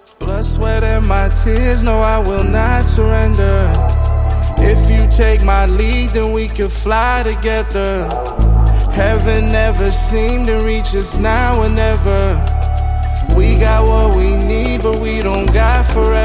Blood, sweat, and my tears, no, I will not surrender. If you take my lead, then we can fly together. Heaven never seemed to reach us now or never. We got what we need, but we don't got forever.